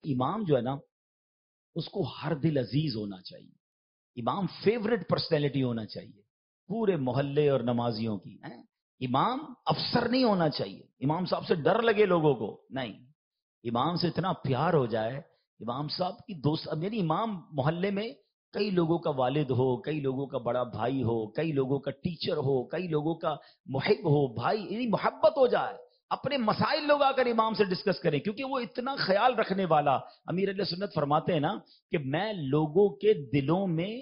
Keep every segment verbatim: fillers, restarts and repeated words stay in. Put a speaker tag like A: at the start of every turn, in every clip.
A: امام جو ہے نا اس کو ہر دل عزیز ہونا چاہیے. امام فیوریٹ پرسنالٹی ہونا چاہیے پورے محلے اور نمازیوں کی. امام افسر نہیں ہونا چاہیے. امام صاحب سے ڈر لگے لوگوں کو نہیں. امام سے اتنا پیار ہو جائے امام صاحب کی دوست. اب یعنی امام محلے میں کئی لوگوں کا والد ہو, کئی لوگوں کا بڑا بھائی ہو, کئی لوگوں کا ٹیچر ہو, کئی لوگوں کا محب ہو, بھائی یعنی محبت ہو جائے. اپنے مسائل لوگ آ کر امام سے ڈسکس کریں کیونکہ وہ اتنا خیال رکھنے والا. امیر اہل سنت فرماتے ہیں نا کہ میں لوگوں کے دلوں میں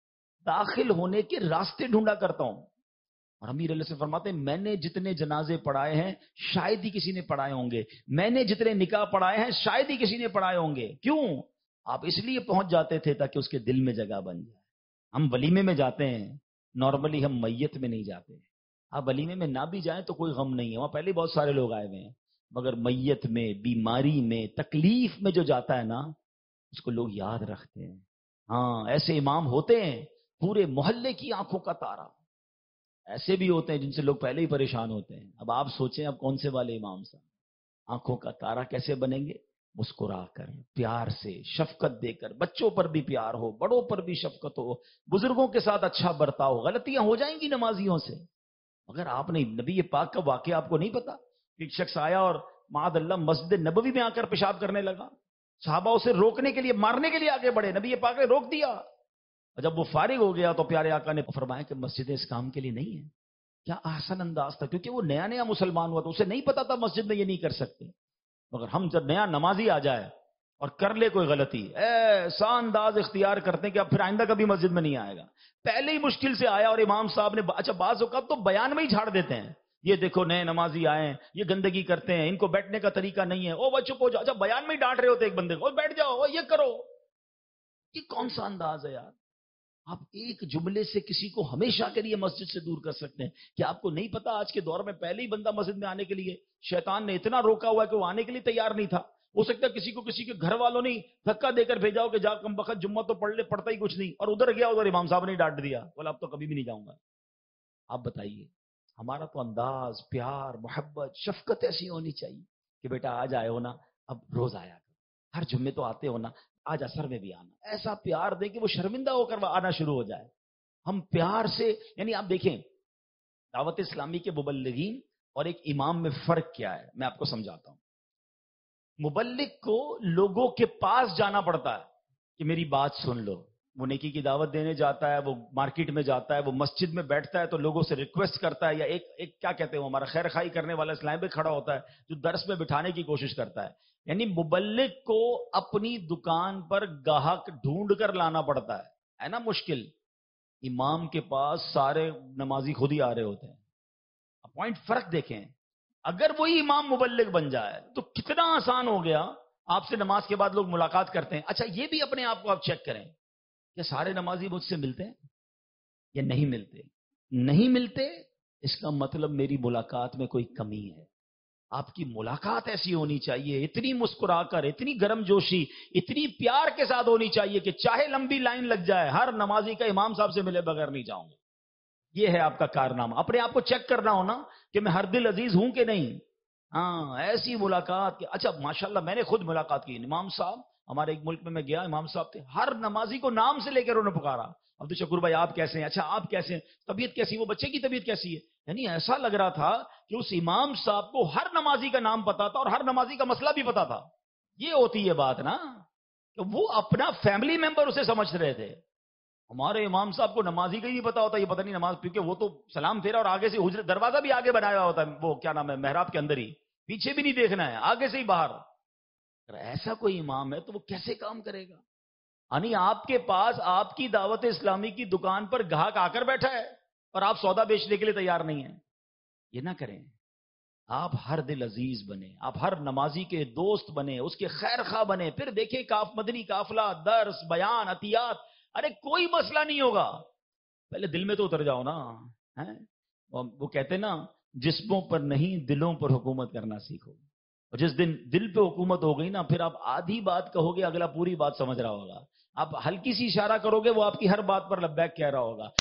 A: داخل ہونے کے راستے ڈھونڈا کرتا ہوں. اور امیر علیہ سے فرماتے ہیں میں نے جتنے جنازے پڑھائے ہیں شاید ہی کسی نے پڑھائے ہوں گے, میں نے جتنے نکاح پڑھائے ہیں شاید ہی کسی نے پڑھائے ہوں گے. کیوں؟ آپ اس لیے پہنچ جاتے تھے تاکہ اس کے دل میں جگہ بن جائے. ہم ولیمے میں جاتے ہیں, نارملی ہم میت میں نہیں جاتے. آپ ولیمے میں نہ بھی جائیں تو کوئی غم نہیں ہے, وہاں پہلے بہت سارے لوگ آئے ہوئے ہیں. مگر میت میں, بیماری میں, تکلیف میں جو جاتا ہے نا اس کو لوگ یاد رکھتے ہیں. ہاں ایسے امام ہوتے ہیں پورے محلے کی آنکھوں کا تارا. ایسے بھی ہوتے ہیں جن سے لوگ پہلے ہی پریشان ہوتے ہیں. اب آپ سوچیں اب کون سے والے امام صاحب آنکھوں کا تارا کیسے بنیں گے؟ مسکرا کر, پیار سے, شفقت دے کر. بچوں پر بھی پیار ہو, بڑوں پر بھی شفقت ہو, بزرگوں کے ساتھ اچھا برتاؤ. غلطیاں ہو جائیں گی نمازیوں سے, مگر آپ نے نبی پاک کا واقعہ آپ کو نہیں پتا. ایک شخص آیا اور معاذ اللہ مسجد نبوی میں آ کر پیشاب کرنے لگا. صحابہ اسے روکنے کے لیے, مارنے کے لیے آگے بڑھے, نبی پاک نے روک دیا. اور جب وہ فارغ ہو گیا تو پیارے آقا نے فرمایا کہ مسجد اس کام کے لیے نہیں ہے. کیا احسن انداز تھا, کیونکہ وہ نیا نیا مسلمان ہوا تو اسے نہیں پتا تھا مسجد میں یہ نہیں کر سکتے. مگر ہم جب نیا نمازی آ جائے اور کر لے کوئی غلطی, ایسا انداز اختیار کرتے ہیں کہ اب پھر آئندہ کبھی مسجد میں نہیں آئے گا. پہلے ہی مشکل سے آیا اور امام صاحب نے, اچھا بعض اوقات تو بیان میں ہی جھاڑ دیتے ہیں, یہ دیکھو نئے نمازی آئے ہیں, یہ گندگی کرتے ہیں, ان کو بیٹھنے کا طریقہ نہیں ہے, او وہ چپ ہو جاؤ. اچھا بیان میں ہی ڈانٹ رہے ہوتے ایک بندے کو, بیٹھ جاؤ, یہ کرو. یہ کون سا انداز ہے یار؟ آپ ایک جملے سے کسی کو ہمیشہ کے لیے مسجد سے دور کر سکتے ہیں. کیا آپ کو نہیں پتا آج کے دور میں پہلے ہی بندہ مسجد میں آنے کے لیے شیطان نے اتنا روکا ہوا ہے کہ وہ آنے کے لیے تیار نہیں تھا. ہو سکتا ہے کسی کو کسی کے گھر والوں نے دھکا دے کر بھیجا ہو کہ جا کم بخت جمعہ تو پڑھ لے, پڑھتا ہی کچھ نہیں, اور ادھر گیا ادھر امام صاحب نے ڈانٹ دیا, بولا اب تو کبھی بھی نہیں جاؤں گا. آپ بتائیے, ہمارا تو انداز, پیار, محبت, شفقت ایسی ہونی چاہیے کہ بیٹا آج آئے ہو نا, اب روز آیا کر, ہر جمعے تو آتے ہو نا, آج اثر میں بھی آنا. ایسا پیار دے کہ وہ شرمندہ ہو کر آنا شروع ہو جائے. ہم پیار سے, یعنی آپ دیکھیں دعوت اسلامی کے مبلغین اور ایک امام میں فرق کیا ہے, میں آپ کو سمجھاتا ہوں. مبلغ کو لوگوں کے پاس جانا پڑتا ہے کہ میری بات سن لو. وہ نیکی کی دعوت دینے جاتا ہے, وہ مارکیٹ میں جاتا ہے, وہ مسجد میں بیٹھتا ہے تو لوگوں سے ریکویسٹ کرتا ہے, یا ایک ایک کیا کہتے ہیں وہ ہمارا خیر خائی کرنے والا اسلام پہ کھڑا ہوتا ہے جو درس میں بٹھانے کی کوشش کرتا ہے. یعنی مبلغ کو اپنی دکان پر گاہک ڈھونڈ کر لانا پڑتا ہے, ہے نا مشکل. امام کے پاس سارے نمازی خود ہی آ رہے ہوتے ہیں. پوائنٹ فرق دیکھیں, اگر وہی امام مبلغ بن جائے تو کتنا آسان ہو گیا. آپ سے نماز کے بعد لوگ ملاقات کرتے ہیں. اچھا یہ بھی اپنے آپ کو آپ چیک کریں کہ سارے نمازی مجھ سے ملتے ہیں یا نہیں ملتے. نہیں ملتے اس کا مطلب میری ملاقات میں کوئی کمی ہے. آپ کی ملاقات ایسی ہونی چاہیے, اتنی مسکرا کر, اتنی گرم جوشی, اتنی پیار کے ساتھ ہونی چاہیے کہ چاہے لمبی لائن لگ جائے, ہر نمازی کا امام صاحب سے ملے بغیر نہیں جاؤں گا. یہ ہے آپ کا کارنامہ. اپنے آپ کو چیک کرنا ہونا کہ میں ہر دل عزیز ہوں کہ نہیں. ہاں ایسی ملاقات. اچھا ماشاءاللہ میں نے خود ملاقات کی. امام صاحب ہمارے ایک ملک میں میں گیا, امام صاحب تھے, ہر نمازی کو نام سے لے کر انہوں نے پکارا. عبد الشکور بھائی آپ کیسے ہیں, اچھا آپ کیسے ہیں, طبیعت کیسی, وہ بچے کی طبیعت کیسی ہے. یعنی ایسا لگ رہا تھا کہ اس امام صاحب کو ہر نمازی کا نام پتا تھا اور ہر نمازی کا مسئلہ بھی پتا تھا. یہ ہوتی ہے بات نا, کہ وہ اپنا فیملی ممبر اسے سمجھ رہے تھے. ہمارے امام صاحب کو نمازی کا ہی نہیں پتا ہوتا, یہ پتہ نہیں نماز, کیونکہ وہ تو سلام پھیرا اور آگے سے حجرت, دروازہ بھی آگے بنایا ہوتا ہے, وہ کیا نام ہے محراب کے اندر ہی, پیچھے بھی نہیں دیکھنا ہے, آگے سے ہی باہر. اگر ایسا کوئی امام ہے تو وہ کیسے کام کرے گا؟ یعنی آپ کے پاس آپ کی دعوت اسلامی کی دکان پر گاہک آ کر بیٹھا ہے اور آپ سودا بیچنے کے لیے تیار نہیں ہیں. یہ نہ کریں. آپ ہر دل عزیز بنے, آپ ہر نمازی کے دوست بنے, اس کے خیر خواہ بنے. پھر دیکھیں کاف مدنی قافلہ, درس, بیان, عطیات, ارے کوئی مسئلہ نہیں ہوگا. پہلے دل میں تو اتر جاؤ نا. وہ کہتے نا جسموں پر نہیں دلوں پر حکومت کرنا سیکھو. اور جس دن دل پہ حکومت ہو گئی نا, پھر آپ آدھی بات کہو گے, اگلا پوری بات سمجھ رہا ہوگا. آپ ہلکی سی اشارہ کرو گے, وہ آپ کی ہر بات پر لبیک کہہ رہا ہوگا.